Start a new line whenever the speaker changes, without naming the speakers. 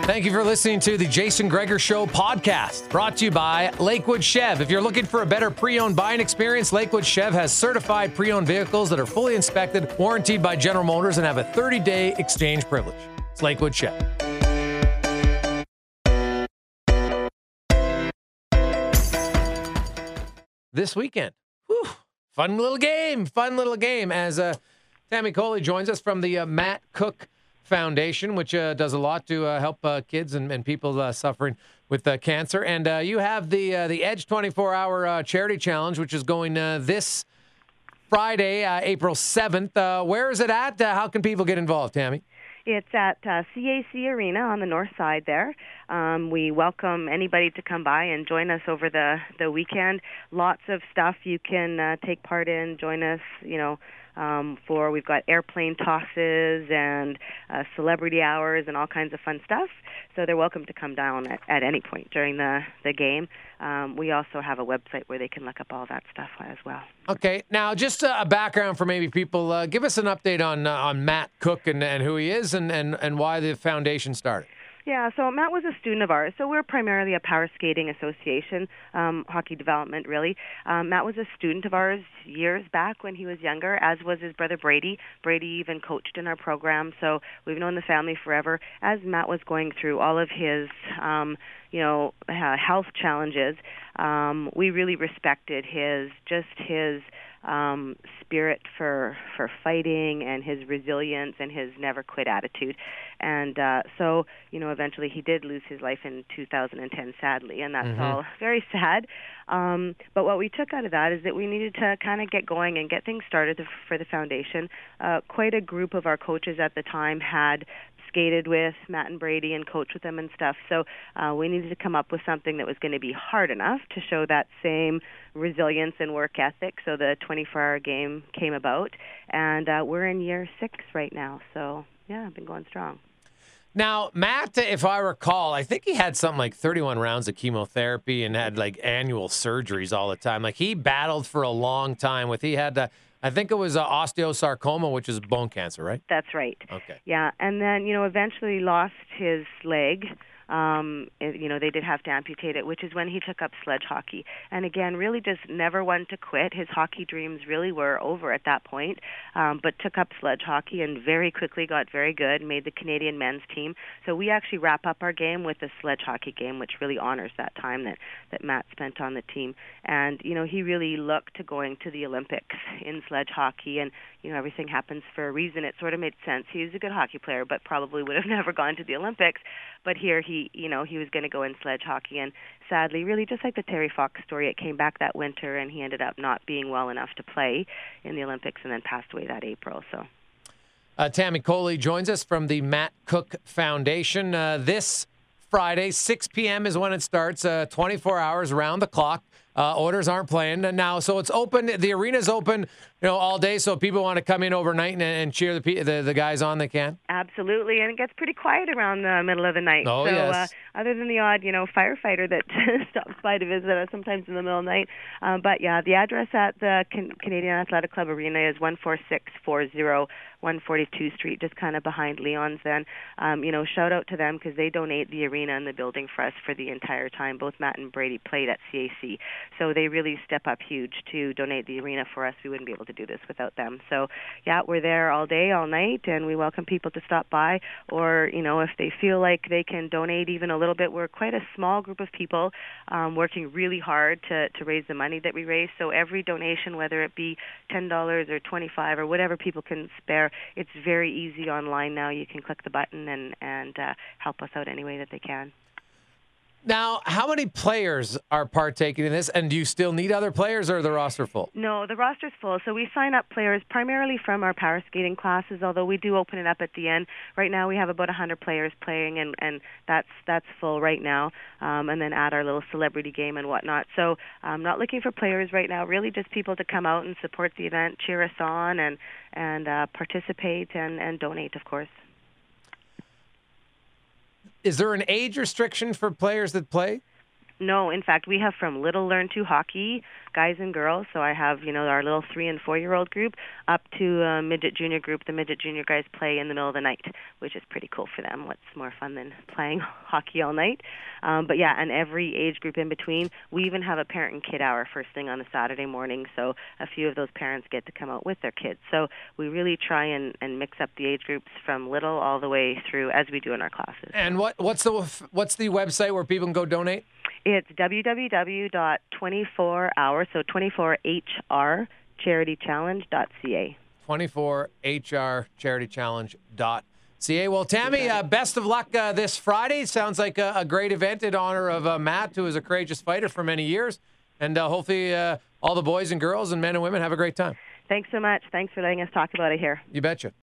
Thank you for listening to the Jason Gregor Show podcast, brought to you by Lakewood Chev. If you're looking for a better pre-owned buying experience, Lakewood Chev has certified pre-owned vehicles that are fully inspected, warranted by General Motors, and have a 30-day exchange privilege. It's Lakewood Chev. This weekend, fun little game as Tammy Coley joins us from the Matt Cook Foundation, which does a lot to help kids and people suffering with cancer. And you have the Edge 24-hour charity challenge, which is going this Friday, April 7th. Where is it at? How can people get involved, Tammy?
It's at CAC Arena on the north side there. We welcome anybody to come by and join us over the weekend. Lots of stuff you can take part in, join us, we've got airplane tosses and celebrity hours and all kinds of fun stuff. So they're welcome to come down at any point during the game. We also have a website where they can look up all that stuff as well.
Okay. Now, just a background for maybe people. Give us an update on Matt Cook and who he is and why the foundation started.
Yeah, so Matt was a student of ours. So we're primarily a power skating association, hockey development, really. Matt was a student of ours years back when he was younger, as was his brother Brady. Brady even coached in our program, so we've known the family forever. As Matt was going through all of his, health challenges, we really respected his spirit for fighting and his resilience and his never quit attitude. And so eventually he did lose his life in 2010, sadly, and that's all very sad. But what we took out of that is that we needed to kind of get going and get things started for the foundation. Quite a group of our coaches at the time had skated with Matt and Brady and coached with them and stuff. So we needed to come up with something that was going to be hard enough to show that same resilience and work ethic. So the 24-hour game came about, and we're in year 6 right now. So, yeah, I've been going strong.
Now, Matt, if I recall, I think he had something like 31 rounds of chemotherapy and had like annual surgeries all the time. Like he battled for a long time he had I think it was osteosarcoma, which is bone cancer, right?
That's right.
Okay.
Yeah, and then, eventually lost his leg. They did have to amputate it, which is when he took up sledge hockey. And again, really just never wanted to quit. His hockey dreams really were over at that point, but took up sledge hockey and very quickly got very good, made the Canadian men's team. So we actually wrap up our game with a sledge hockey game, which really honors that time that Matt spent on the team. And, he really looked to going to the Olympics in sledge hockey, and, everything happens for a reason. It sort of made sense. He was a good hockey player, but probably would have never gone to the Olympics. But here he was going to go in sledge hockey, and sadly, really just like the Terry Fox story, it came back that winter, and he ended up not being well enough to play in the Olympics and then passed away that April. So,
Tammy Coley joins us from the Matt Cook Foundation. This Friday, 6 p.m. is when it starts, 24 hours around the clock. Orders aren't playing now, so it's open. The arena's open, all day. So if people want to come in overnight and cheer the guys on, they can.
Absolutely, and it gets pretty quiet around the middle of the night.
Oh,
so,
yes.
Other than the odd, firefighter that stops by to visit us sometimes in the middle of the night. But yeah, the address at the Canadian Athletic Club Arena is 14640 142 Street, just kind of behind Leon's. Then, shout out to them because they donate the arena and the building for us for the entire time. Both Matt and Brady played at CAC. So they really step up huge to donate the arena for us. We wouldn't be able to do this without them. So, yeah, we're there all day, all night, and we welcome people to stop by. Or, if they feel like they can donate even a little bit, we're quite a small group of people working really hard to raise the money that we raise. So every donation, whether it be $10 or $25 or whatever people can spare, it's very easy online now. You can click the button and help us out any way that they can.
Now, how many players are partaking in this, and do you still need other players, or are the roster full?
No, the roster's full. So we sign up players primarily from our power skating classes, although we do open it up at the end. Right now we have about 100 players playing, and that's full right now, and then add our little celebrity game and whatnot. So I'm not looking for players right now, really just people to come out and support the event, cheer us on, and participate and donate, of course.
Is there an age restriction for players that play?
No, in fact, we have from little learn to hockey, guys and girls. So I have, our little 3 and 4-year-old group up to a midget junior group. The midget junior guys play in the middle of the night, which is pretty cool for them. What's more fun than playing hockey all night? But yeah, and every age group in between. We even have a parent and kid hour first thing on a Saturday morning. So a few of those parents get to come out with their kids. So we really try and mix up the age groups from little all the way through as we do in our classes.
And what's the website where people can go donate?
It's www.24hour, so 24HR charitychallenge.ca.
24hrcharitychallenge.ca. Well, Tammy, best of luck this Friday. Sounds like a great event in honor of Matt, who is a courageous fighter for many years. And hopefully all the boys and girls and men and women have a great time.
Thanks so much. Thanks for letting us talk about it here.
You betcha.